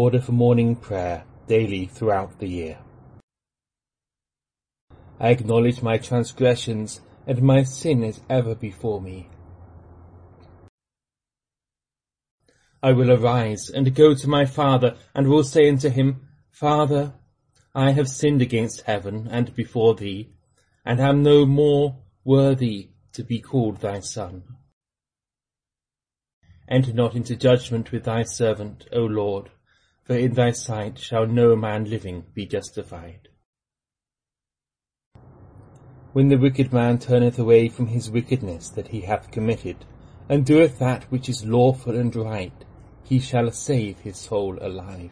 order for morning prayer daily throughout the year. I acknowledge my transgressions, and my sin is ever before me. I will arise and go to my father, and will say unto him, Father, I have sinned against heaven and before thee, and am no more worthy to be called thy son. Enter not into judgment with thy servant, O Lord, for in thy sight shall no man living be justified. When the wicked man turneth away from his wickedness that he hath committed, and doeth that which is lawful and right, he shall save his soul alive.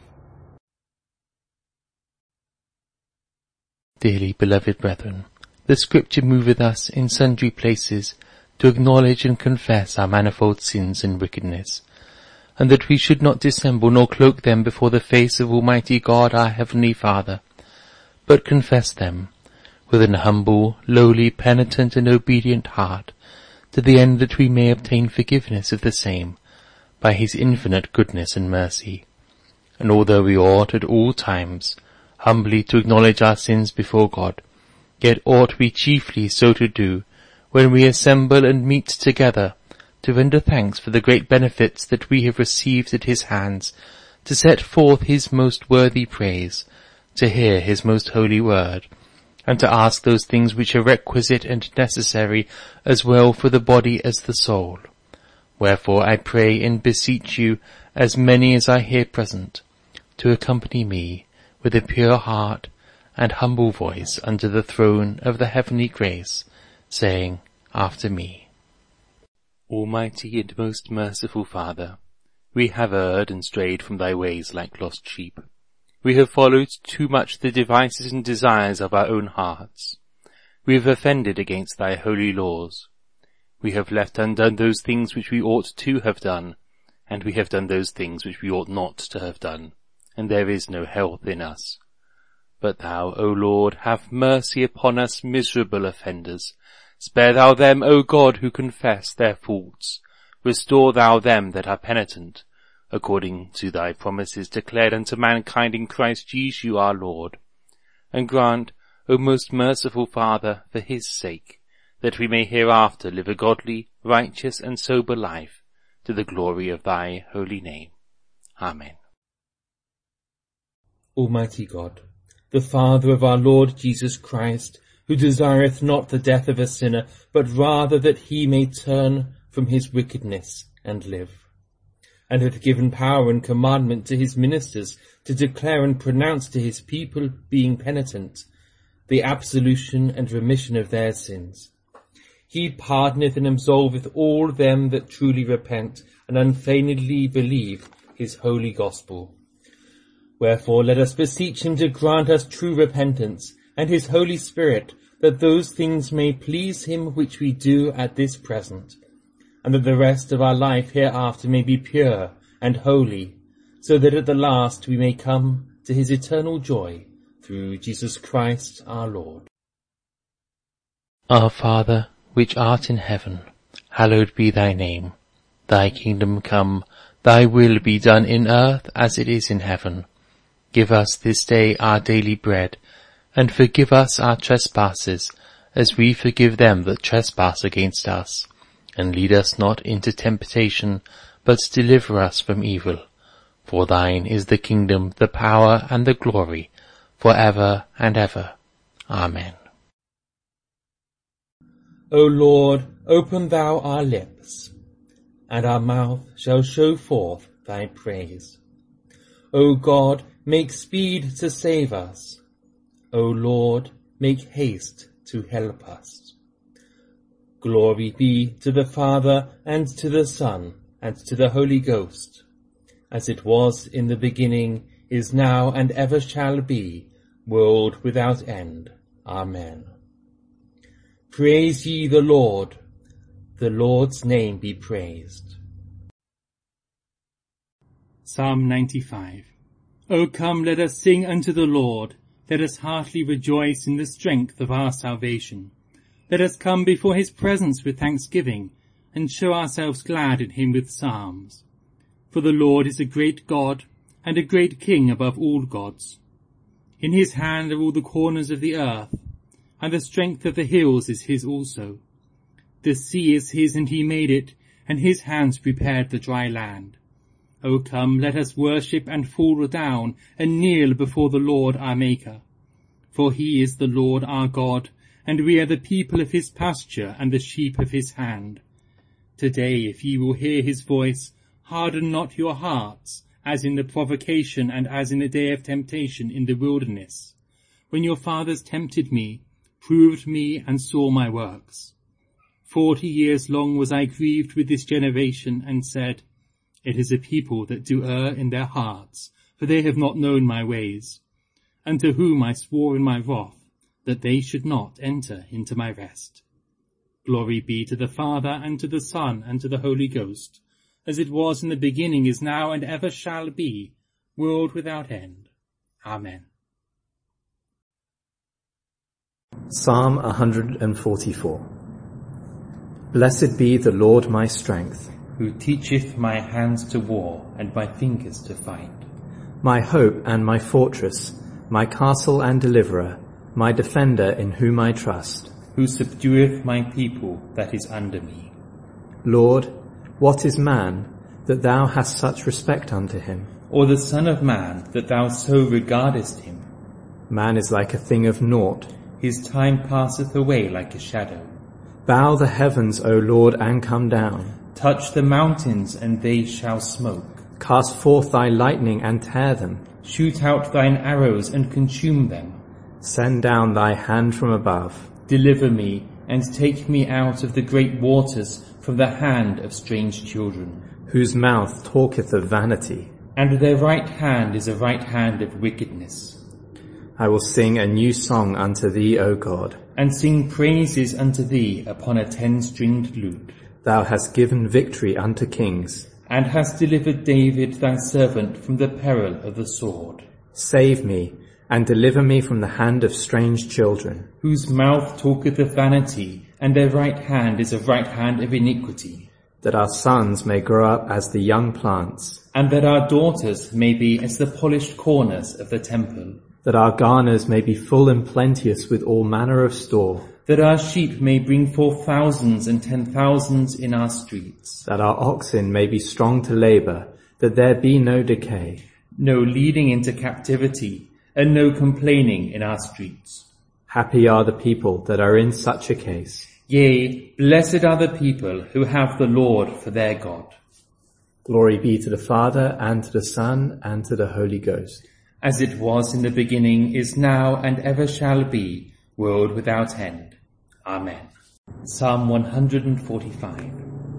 Dearly beloved brethren, the Scripture moveth us in sundry places to acknowledge and confess our manifold sins and wickedness, and that we should not dissemble nor cloak them before the face of Almighty God our Heavenly Father, but confess them with an humble, lowly, penitent and obedient heart, to the end that we may obtain forgiveness of the same by his infinite goodness and mercy. And although we ought at all times humbly to acknowledge our sins before God, yet ought we chiefly so to do when we assemble and meet together to render thanks for the great benefits that we have received at his hands, to set forth his most worthy praise, to hear his most holy word, and to ask those things which are requisite and necessary as well for the body as the soul. Wherefore I pray and beseech you, as many as are here present, to accompany me with a pure heart and humble voice under the throne of the heavenly grace, saying after me, Almighty and most merciful Father, we have erred and strayed from thy ways like lost sheep. We have followed too much the devices and desires of our own hearts. We have offended against thy holy laws. We have left undone those things which we ought to have done, and we have done those things which we ought not to have done, and there is no health in us. But thou, O Lord, have mercy upon us miserable offenders. Spare thou them, O God, who confess their faults. Restore thou them that are penitent, according to thy promises declared unto mankind in Christ Jesus our Lord. And grant, O most merciful Father, for his sake, that we may hereafter live a godly, righteous, and sober life, to the glory of thy holy name. Amen. Almighty God, the Father of our Lord Jesus Christ, who desireth not the death of a sinner, but rather that he may turn from his wickedness and live, and hath given power and commandment to his ministers to declare and pronounce to his people, being penitent, the absolution and remission of their sins. He pardoneth and absolveth all them that truly repent and unfeignedly believe his holy gospel. Wherefore let us beseech him to grant us true repentance, and his Holy Spirit, that those things may please him which we do at this present, and that the rest of our life hereafter may be pure and holy, so that at the last we may come to his eternal joy, through Jesus Christ our Lord. Our Father, which art in heaven, hallowed be thy name. Thy kingdom come, thy will be done in earth as it is in heaven. Give us this day our daily bread, and forgive us our trespasses, as we forgive them that trespass against us. And lead us not into temptation, but deliver us from evil. For thine is the kingdom, the power, and the glory, for ever and ever. Amen. O Lord, open thou our lips, and our mouth shall show forth thy praise. O God, make speed to save us. O Lord, make haste to help us. Glory be to the Father, and to the Son, and to the Holy Ghost, as it was in the beginning, is now, and ever shall be, world without end. Amen. Praise ye the Lord. The Lord's name be praised. Psalm 95. O come, let us sing unto the Lord. Let us heartily rejoice in the strength of our salvation. Let us come before his presence with thanksgiving, and show ourselves glad in him with psalms. For the Lord is a great God, and a great king above all gods. In his hand are all the corners of the earth, and the strength of the hills is his also. The sea is his, and he made it, and his hands prepared the dry land. O come, let us worship and fall down, and kneel before the Lord our Maker. For he is the Lord our God, and we are the people of his pasture, and the sheep of his hand. Today, if ye will hear his voice, harden not your hearts, as in the provocation and as in the day of temptation in the wilderness, when your fathers tempted me, proved me, and saw my works. 40 years long was I grieved with this generation, and said, It is a people that do err in their hearts, for they have not known my ways, and to whom I swore in my wrath, that they should not enter into my rest. Glory be to the Father, and to the Son, and to the Holy Ghost, as it was in the beginning, is now, and ever shall be, world without end. Amen. Psalm 144. Blessed be the Lord my strength, who teacheth my hands to war, and my fingers to fight. my hope and my fortress, my castle and deliverer, my defender in whom I trust. Who subdueth my people that is under me. Lord, what is man, that thou hast such respect unto him? Or the Son of Man, that thou so regardest him? Man is like a thing of naught. His time passeth away like a shadow. Bow the heavens, O Lord, and come down. Touch the mountains, and they shall smoke. Cast forth thy lightning and tear them. Shoot out thine arrows, and consume them. Send down thy hand from above. Deliver me, and take me out of the great waters, from the hand of strange children. Whose mouth talketh of vanity. And their right hand is a right hand of wickedness. I will sing a new song unto thee, O God. And sing praises unto thee upon a 10-stringed lute. Thou hast given victory unto kings. And hast delivered David thy servant from the peril of the sword. Save me, and deliver me from the hand of strange children. Whose mouth talketh of vanity, and their right hand is a right hand of iniquity. That our sons may grow up as the young plants. And that our daughters may be as the polished corners of the temple. That our garners may be full and plenteous with all manner of store. That our sheep may bring forth thousands and 10,000s in our streets. That our oxen may be strong to labour, that there be no decay. No leading into captivity, and no complaining in our streets. Happy are the people that are in such a case. Yea, blessed are the people who have the Lord for their God. Glory be to the Father, and to the Son, and to the Holy Ghost. As it was in the beginning, is now, and ever shall be, world without end. Amen. Psalm 145.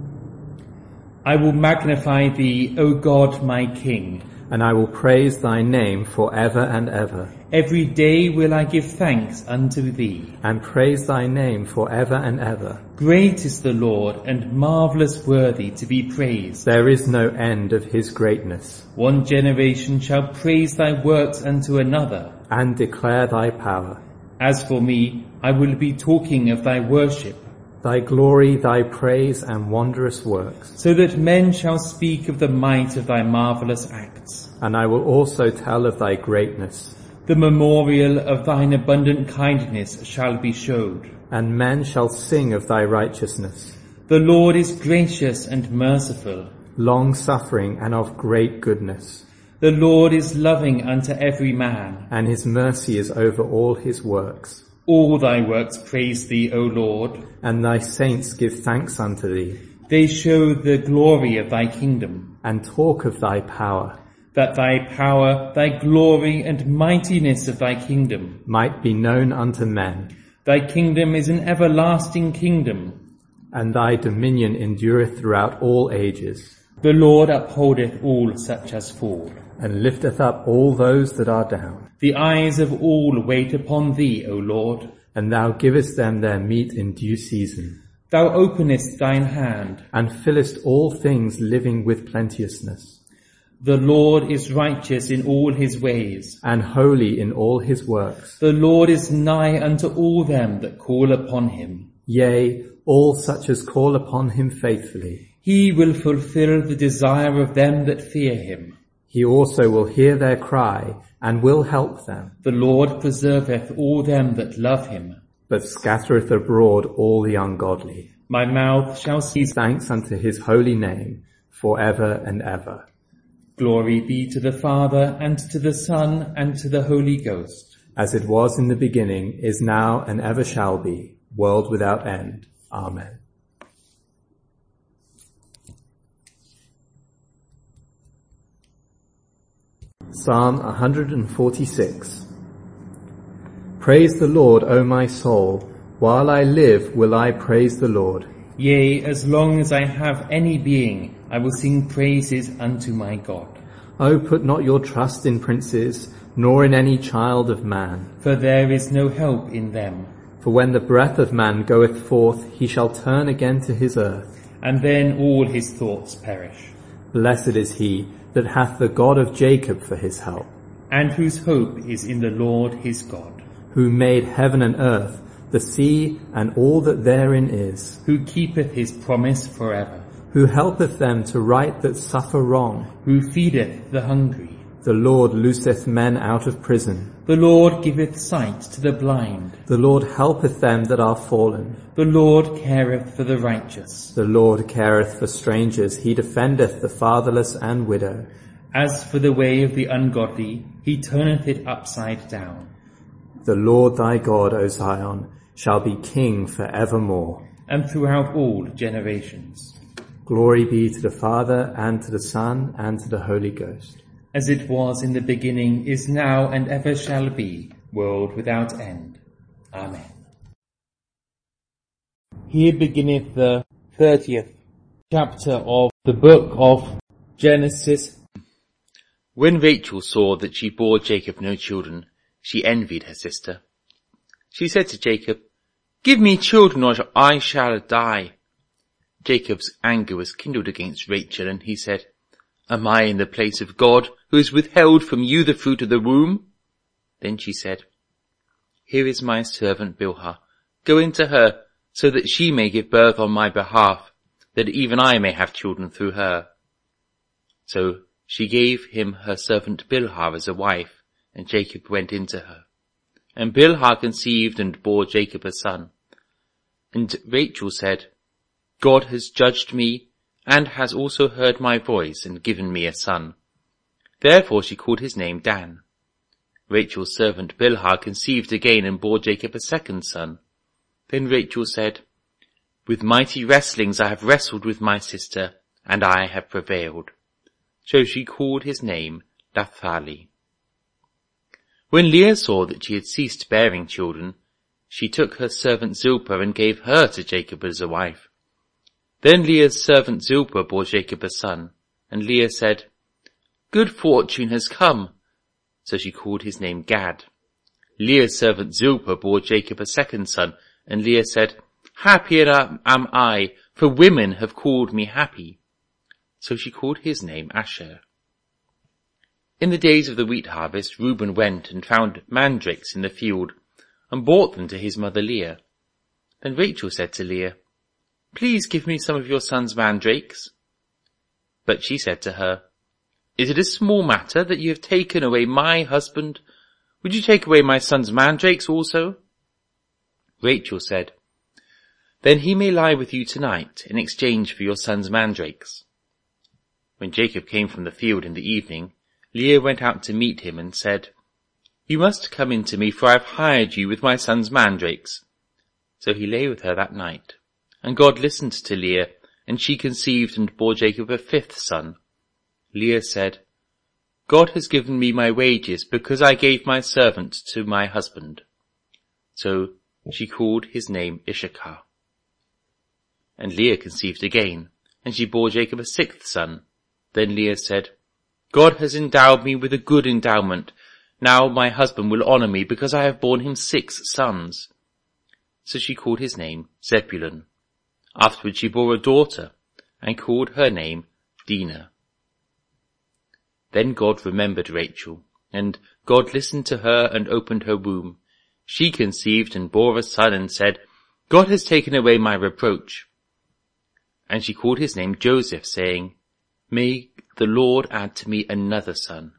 I will magnify thee, O God my King. And I will praise thy name for ever and ever. Every day will I give thanks unto thee. And praise thy name for ever and ever. Great is the Lord, and marvellous worthy to be praised. There is no end of his greatness. One generation shall praise thy works unto another. And declare thy power. As for me, I will be talking of thy worship. Thy glory, thy praise, and wondrous works. So that men shall speak of the might of thy marvellous acts. And I will also tell of thy greatness. The memorial of thine abundant kindness shall be showed. And men shall sing of thy righteousness. The Lord is gracious and merciful, long-suffering and of great goodness. The Lord is loving unto every man, and his mercy is over all his works. All thy works praise thee, O Lord. And thy saints give thanks unto thee. They show the glory of thy kingdom, and talk of thy power. That thy power, thy glory, and mightiness of thy kingdom might be known unto men. Thy kingdom is an everlasting kingdom, and thy dominion endureth throughout all ages. The Lord upholdeth all such as fall, and lifteth up all those that are down. The eyes of all wait upon thee, O Lord. And thou givest them their meat in due season. Thou openest thine hand, and fillest all things living with plenteousness. The Lord is righteous in all his ways, and holy in all his works. The Lord is nigh unto all them that call upon him. Yea, all such as call upon him faithfully. He will fulfill the desire of them that fear him. He also will hear their cry and will help them, The Lord preserveth all them that love him. but scattereth abroad all the ungodly. My mouth shall cease. Thanks unto his holy name, for ever and ever. Glory be to the Father, and to the Son, and to the Holy Ghost. As it was in the beginning, is now, and ever shall be, world without end. Amen. Psalm 146. Praise the Lord, O my soul. While I live, will I praise the Lord. Yea, as long as I have any being, I will sing praises unto my God. O put not your trust in princes, nor in any child of man. For there is no help in them. For when the breath of man goeth forth, he shall turn again to his earth. And then all his thoughts perish. Blessed is he that hath the God of Jacob for his help, And whose hope is in the Lord his God. who made heaven and earth, the sea and all that therein is, Who keepeth his promise forever. who helpeth them to right that suffer wrong. Who feedeth the hungry. The Lord looseth men out of prison. The Lord giveth sight to the blind. The Lord helpeth them that are fallen. The Lord careth for the righteous. The Lord careth for strangers. He defendeth the fatherless and widow. As for the way of the ungodly, he turneth it upside down. The Lord thy God, O Zion, shall be king for evermore. And throughout all generations. Glory be to the Father, and to the Son, and to the Holy Ghost. As it was in the beginning, is now, and ever shall be, world without end. Amen. Here beginneth the 30th chapter of the book of Genesis. When Rachel saw that she bore Jacob no children, she envied her sister. She said to Jacob, "Give me children, or I shall die." Jacob's anger was kindled against Rachel, and he said, "Am I in the place of God, who has withheld from you the fruit of the womb?" Then she said, "Here is my servant Bilhah. Go into her, so that she may give birth on my behalf, that even I may have children through her." So she gave him her servant Bilhah as a wife, and Jacob went into her. And Bilhah conceived and bore Jacob a son. And Rachel said, "God has judged me, and has also heard my voice, and given me a son." Therefore she called his name Dan. Rachel's servant Bilhah conceived again and bore Jacob a second son. Then Rachel said, "With mighty wrestlings I have wrestled with my sister, and I have prevailed." So she called his name Naphtali. When Leah saw that she had ceased bearing children, she took her servant Zilpah and gave her to Jacob as a wife. Then Leah's servant Zilpah bore Jacob a son, and Leah said, "Good fortune has come." So she called his name Gad. Leah's servant Zilpah bore Jacob a second son, and Leah said, "Happy am I, for women have called me happy." So she called his name Asher. In the days of the wheat harvest, Reuben went and found mandrakes in the field, and brought them to his mother Leah. Then Rachel said to Leah, "Please give me some of your son's mandrakes." But she said to her, "Is it a small matter that you have taken away my husband? Would you take away my son's mandrakes also?" Rachel said, "Then he may lie with you tonight in exchange for your son's mandrakes." When Jacob came from the field in the evening, Leah went out to meet him and said, "You must come in to me, for I have hired you with my son's mandrakes." So he lay with her that night. And God listened to Leah, and she conceived and bore Jacob a fifth son. Leah said, "God has given me my wages, because I gave my servant to my husband." So she called his name Issachar. And Leah conceived again, and she bore Jacob a sixth son. Then Leah said, "God has endowed me with a good endowment. Now my husband will honor me, because I have borne him 6 sons. So she called his name Zebulun. Afterwards she bore a daughter, and called her name Dinah. Then God remembered Rachel, and God listened to her and opened her womb. She conceived and bore a son, and said, "God has taken away my reproach." And she called his name Joseph, saying, "May the Lord add to me another son."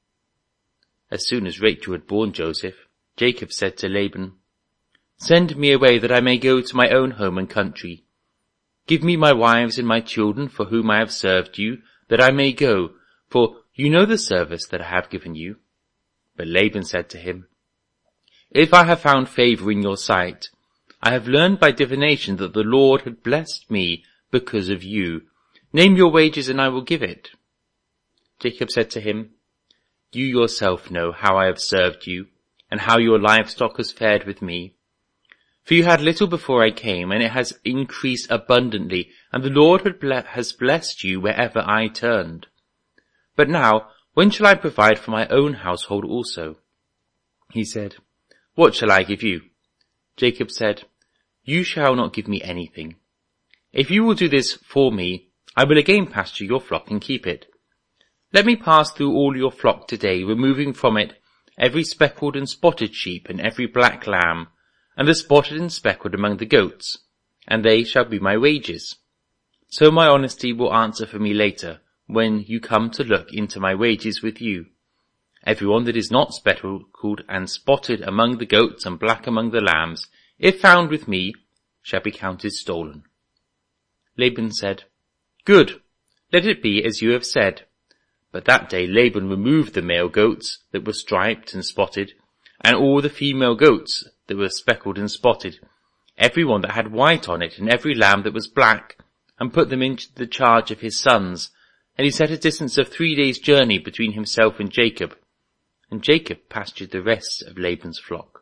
As soon as Rachel had borne Joseph, Jacob said to Laban, "Send me away that I may go to my own home and country. Give me my wives and my children for whom I have served you, that I may go, for you know the service that I have given you." But Laban said to him, "If I have found favor in your sight, I have learned by divination that the Lord had blessed me because of you. Name your wages and I will give it." Jacob said to him, "You yourself know how I have served you, and how your livestock has fared with me. For you had little before I came, and it has increased abundantly, and the Lord has blessed you wherever I turned. But now, when shall I provide for my own household also?" He said, "What shall I give you?" Jacob said, "You shall not give me anything. If you will do this for me, I will again pasture your flock and keep it. Let me pass through all your flock today, removing from it every speckled and spotted sheep and every black lamb, and the spotted and speckled among the goats, and they shall be my wages. So my honesty will answer for me later, when you come to look into my wages with you. Everyone that is not speckled and spotted among the goats and black among the lambs, if found with me, shall be counted stolen." Laban said, "Good, let it be as you have said." But that day Laban removed the male goats that were striped and spotted, and all the female goats that were speckled and spotted, every one that had white on it, and every lamb that was black, and put them into the charge of his sons. And he set a distance of 3 days' journey between himself and Jacob pastured the rest of Laban's flock.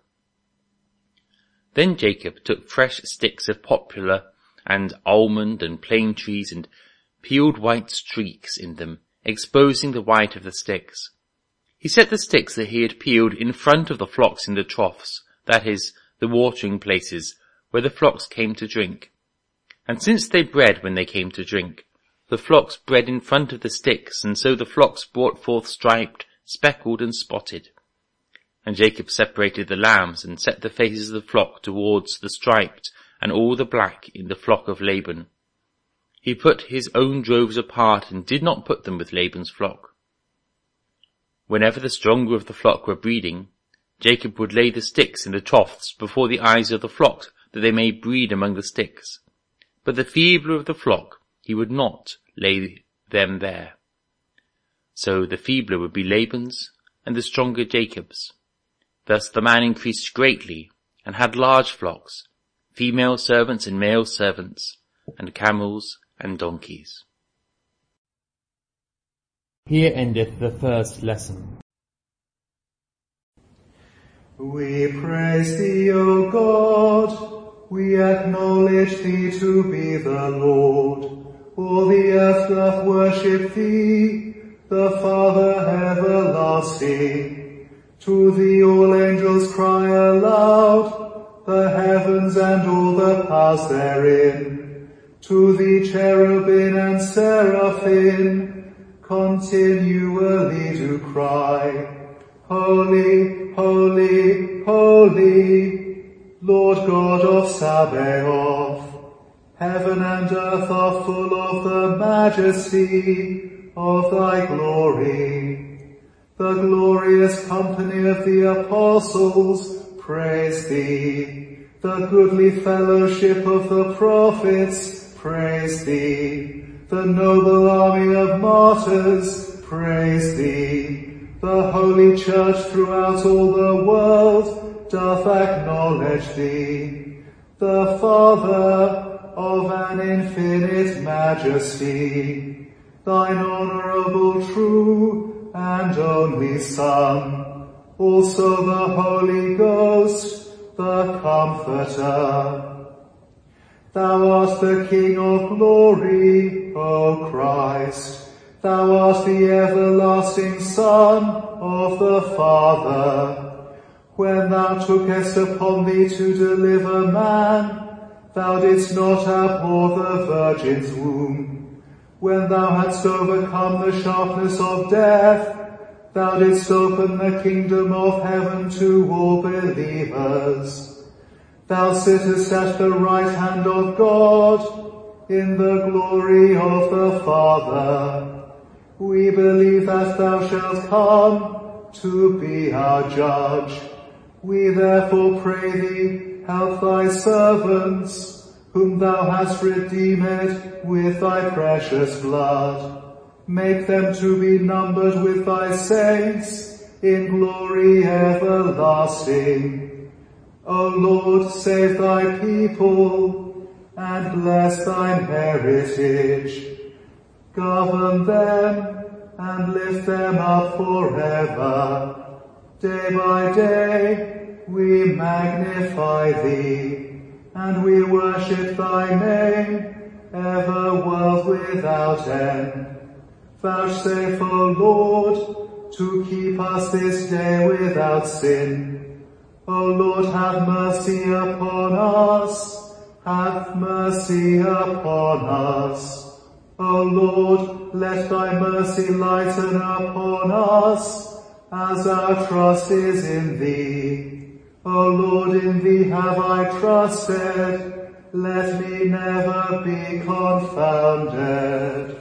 Then Jacob took fresh sticks of poplar and almond and plane trees, and peeled white streaks in them, exposing the white of the sticks. He set the sticks that he had peeled in front of the flocks in the troughs, that is, the watering places, where the flocks came to drink. And since they bred when they came to drink, the flocks bred in front of the sticks, and so the flocks brought forth striped, speckled, and spotted. And Jacob separated the lambs, and set the faces of the flock towards the striped, and all the black in the flock of Laban. He put his own droves apart, and did not put them with Laban's flock. Whenever the stronger of the flock were breeding, Jacob would lay the sticks in the troughs before the eyes of the flock, that they may breed among the sticks. But the feebler of the flock he would not lay them there. So the feebler would be Laban's, and the stronger Jacob's. Thus the man increased greatly, and had large flocks, female servants and male servants, and camels and donkeys. Here endeth the first lesson. We praise thee, O God, we acknowledge thee to be the Lord. All the earth doth worship thee, the Father everlasting. To thee all angels cry aloud, the heavens and all the powers therein. To thee cherubim and seraphim continually do cry, Holy, holy, holy, Lord God of Sabaoth. Heaven and earth are full of the majesty of thy glory. The glorious company of the apostles praise thee. The goodly fellowship of the prophets praise thee. The noble army of martyrs praise thee. The holy church throughout all the world doth acknowledge thee. The Father of an infinite majesty, thine honourable, true, and only Son, also the Holy Ghost, the Comforter. Thou art the King of glory, O Christ. Thou art the everlasting Son of the Father. When thou tookest upon thee to deliver man, thou didst not abhor the Virgin's womb. When thou hadst overcome the sharpness of death, thou didst open the kingdom of heaven to all believers. Thou sittest at the right hand of God, in the glory of the Father. We believe that thou shalt come to be our judge. We therefore pray thee, help thy servants, whom thou hast redeemed with thy precious blood. Make them to be numbered with thy saints in glory everlasting. O Lord, save thy people and bless thine heritage. Govern them and lift them up forever. Day by day we magnify thee, and we worship thy name, ever world without end. Vouchsafe, O Lord, to keep us this day without sin. O Lord, have mercy upon us, have mercy upon us. O Lord, let thy mercy lighten upon us, as our trust is in thee. O Lord, in thee have I trusted, let me never be confounded.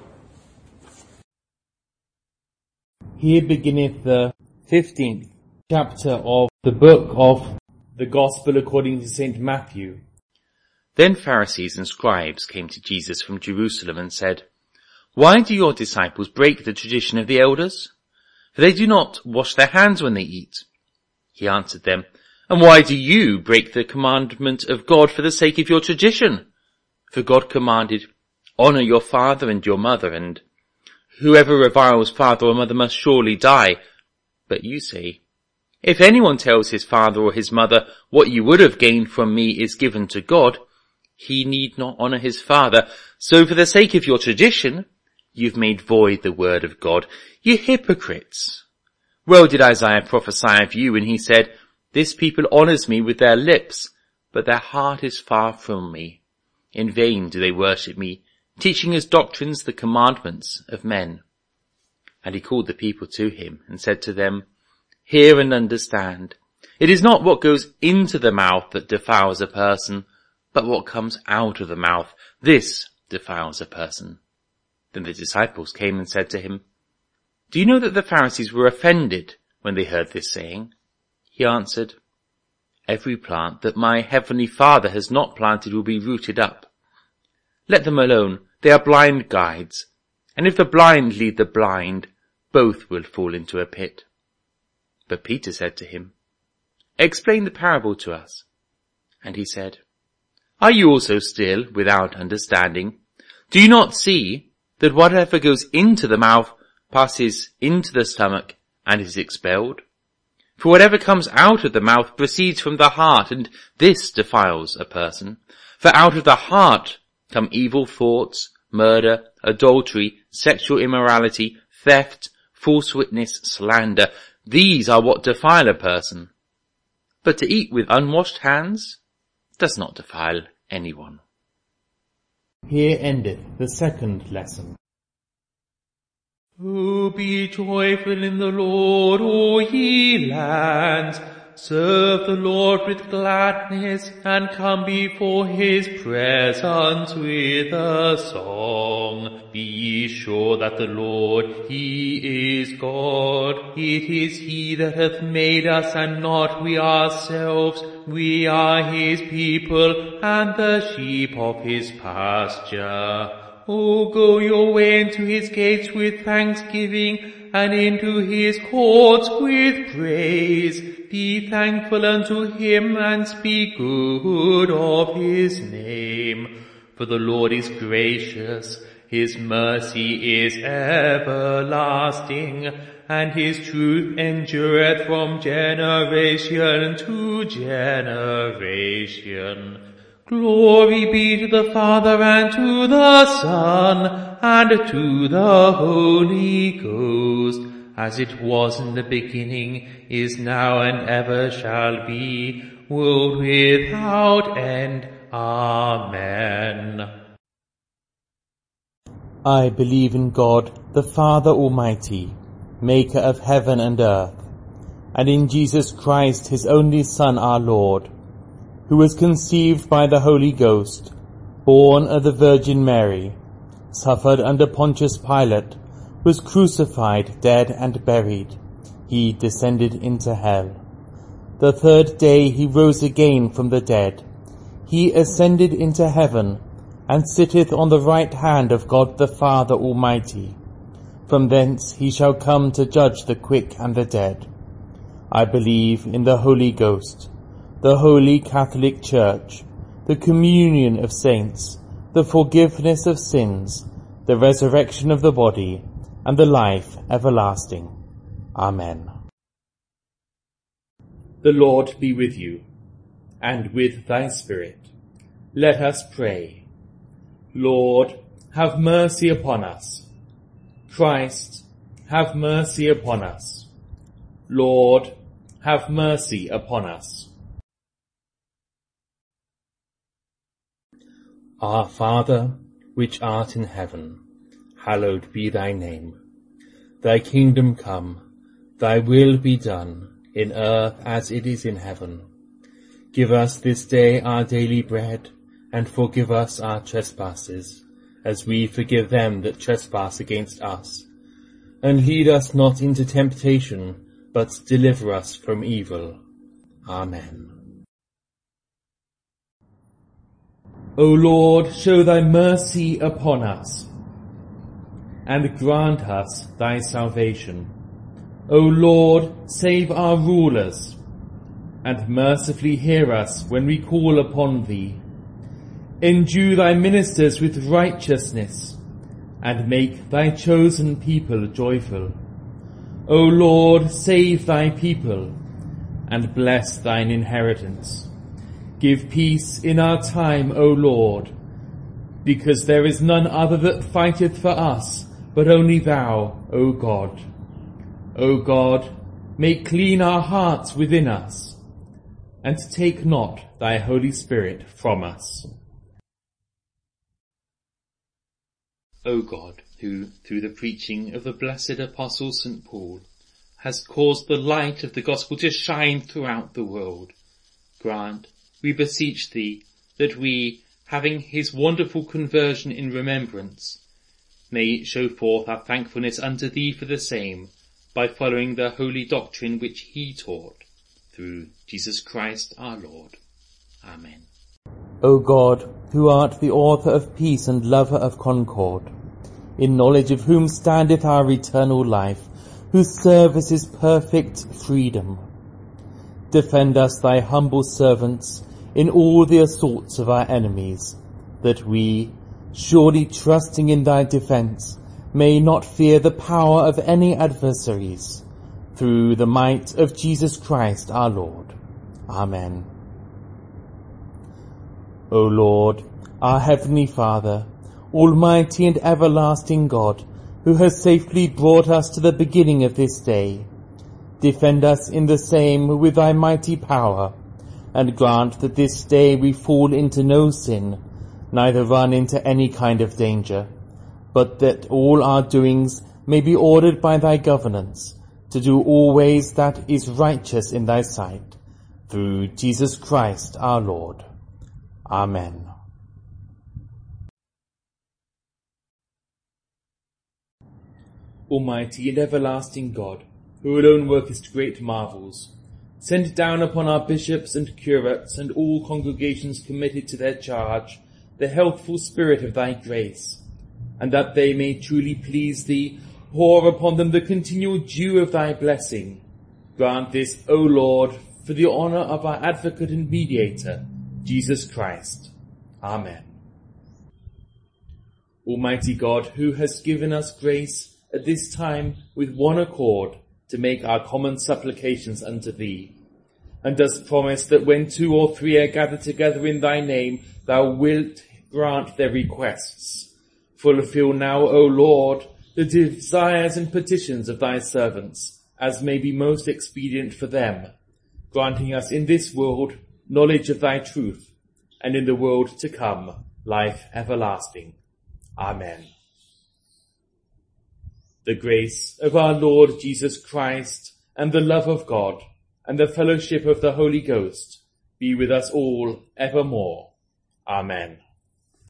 Here beginneth the 15th chapter of the book of the Gospel according to St. Matthew. Then Pharisees and scribes came to Jesus from Jerusalem and said, Why do your disciples break the tradition of the elders? For they do not wash their hands when they eat. He answered them, And why do you break the commandment of God for the sake of your tradition? For God commanded, Honor your father and your mother, and whoever reviles father or mother must surely die. But you say, If anyone tells his father or his mother, What you would have gained from me is given to God, he need not honor his father. So for the sake of your tradition, you've made void the word of God. You hypocrites! Well did Isaiah prophesy of you when he said, This people honors me with their lips, but their heart is far from me. In vain do they worship me, teaching as doctrines the commandments of men. And he called the people to him and said to them, Hear and understand. It is not what goes into the mouth that defiles a person, but what comes out of the mouth, this defiles a person. Then the disciples came and said to him, Do you know that the Pharisees were offended when they heard this saying? He answered, Every plant that my heavenly Father has not planted will be rooted up. Let them alone, they are blind guides, and if the blind lead the blind, both will fall into a pit. But Peter said to him, Explain the parable to us. And he said, Are you also still without understanding? Do you not see that whatever goes into the mouth passes into the stomach and is expelled? For whatever comes out of the mouth proceeds from the heart, and this defiles a person. For out of the heart come evil thoughts, murder, adultery, sexual immorality, theft, false witness, slander. These are what defile a person. But to eat with unwashed hands does not defile anyone. Here endeth the second lesson. Oh, be joyful in the Lord, O ye lands. Serve the Lord with gladness, and come before his presence with a song. Be ye sure that the Lord, he is God. It is he that hath made us, and not we ourselves. We are his people, and the sheep of his pasture. O go your way into his gates with thanksgiving, and into his courts with praise. Be thankful unto him, and speak good of his name. For the Lord is gracious, his mercy is everlasting, and his truth endureth from generation to generation. Glory be to the Father, and to the Son, and to the Holy Ghost, as it was in the beginning, is now, and ever shall be, world without end. Amen. I believe in God, the Father Almighty, maker of heaven and earth, and in Jesus Christ, his only Son, our Lord, who was conceived by the Holy Ghost, born of the Virgin Mary, suffered under Pontius Pilate, was crucified, dead, and buried. He descended into hell. The third day he rose again from the dead. He ascended into heaven, and sitteth on the right hand of God the Father Almighty. From thence he shall come to judge the quick and the dead. I believe in the Holy Ghost, the Holy Catholic Church, the communion of saints, the forgiveness of sins, the resurrection of the body, and the life everlasting. Amen. The Lord be with you, and with thy spirit. Let us pray. Lord, have mercy upon us. Christ, have mercy upon us. Lord, have mercy upon us. Our Father, which art in heaven, hallowed be thy name. Thy kingdom come, thy will be done, in earth as it is in heaven. Give us this day our daily bread, and forgive us our trespasses, as we forgive them that trespass against us. And lead us not into temptation, but deliver us from evil. Amen. O Lord, show thy mercy upon us, and grant us thy salvation. O Lord, save our rulers, and mercifully hear us when we call upon thee. Endue thy ministers with righteousness, and make thy chosen people joyful. O Lord, save thy people, and bless thine inheritance. Give peace in our time, O Lord, because there is none other that fighteth for us, but only thou, O God. O God, make clean our hearts within us, and take not thy Holy Spirit from us. O God, who, through the preaching of the blessed Apostle St. Paul, has caused the light of the gospel to shine throughout the world, grant, we beseech thee, that we, having his wonderful conversion in remembrance, may show forth our thankfulness unto thee for the same, by following the holy doctrine which he taught, through Jesus Christ our Lord. Amen. O God, who art the author of peace and lover of concord, in knowledge of whom standeth our eternal life, whose service is perfect freedom, defend us, thy humble servants, in all the assaults of our enemies, that we, surely trusting in thy defence, may not fear the power of any adversaries, through the might of Jesus Christ our Lord. Amen. O Lord, our heavenly Father, almighty and everlasting God, who has safely brought us to the beginning of this day, defend us in the same with thy mighty power, and grant that this day we fall into no sin, neither run into any kind of danger, but that all our doings may be ordered by thy governance, to do always that is righteous in thy sight, through Jesus Christ our Lord. Amen. Almighty and everlasting God, who alone workest great marvels, send down upon our bishops and curates and all congregations committed to their charge the healthful spirit of thy grace, and that they may truly please thee, pour upon them the continual dew of thy blessing. Grant this, O Lord, for the honour of our advocate and mediator, Jesus Christ. Amen. Almighty God, who hast given us grace at this time with one accord to make our common supplications unto thee, and dost promise that when 2 or 3 are gathered together in thy name, thou wilt grant their requests. Fulfill now, O Lord, the desires and petitions of thy servants, as may be most expedient for them, granting us in this world knowledge of thy truth, and in the world to come life everlasting. Amen. The grace of our Lord Jesus Christ, and the love of God, and the fellowship of the Holy Ghost be with us all evermore. Amen.